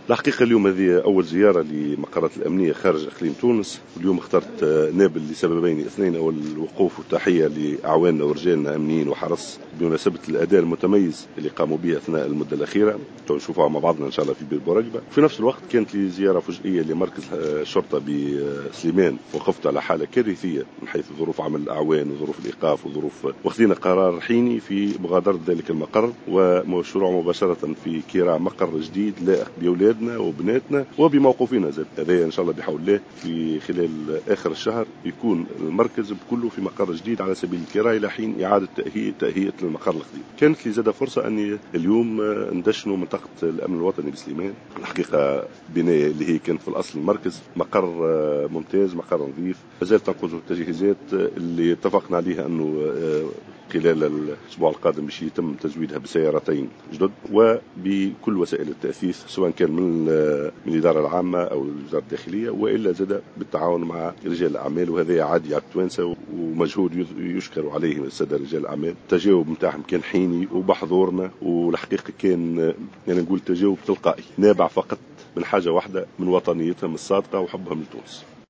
الحقيقة اليوم هذه أول زيارة لمقرات الأمنية خارج إقليم تونس، واليوم اخترت نابل لسببين اثنين. أول الوقوف والتحية لأعواننا ورجالنا أمنيين وحرس بمناسبة الأداء المتميز اللي قاموا به أثناء المدة الأخيرة، نشوفها مع بعضنا إن شاء الله في بير بورقبة. في نفس الوقت كانت لي زيارة فجئية لمركز الشرطة بسليمان، وقفت على حالة كارثية من حيث ظروف عمل الأعوان وظروف الإيقاف وظروف واخذين قرار حيني في مغادرة ذلك المقر ومشروع مباشرة في كراء مقر جديد لائق بأولادنا وبناتنا وبموقوفنا زاد. هذا إن شاء الله بحول الله في خلال آخر الشهر يكون المركز بكله في مقر جديد على سبيل الكراء إلى حين إعادة تأهيئة المقر القديم. كانت لي زاد فرصة أني اليوم ندشنوا منطقة الأمن الوطني بسليمان. الحقيقة بناية اللي هي كانت في الأصل المركز مقر ممتاز، مقر نظيف، مازال تنقذ التجهيزات اللي اتفقنا عليها أنه خلال الأسبوع القادم باش يتم تزويدها بسيارتين جدد وبكل وسائل التأثيث، سواء كان من الإدارة العامة أو وزارة الداخلية وإلا زاد بالتعاون مع رجال الأعمال. وهذا عادي على التوانسة ومجهود يشكر عليه السادة رجال الأعمال. التجاوب متاعهم كان حيني وبحضورنا، والحقيقة كان يعني نقول تجاوب تلقائي نابع فقط من حاجة واحدة، من وطنيتهم الصادقة وحبهم لتونس.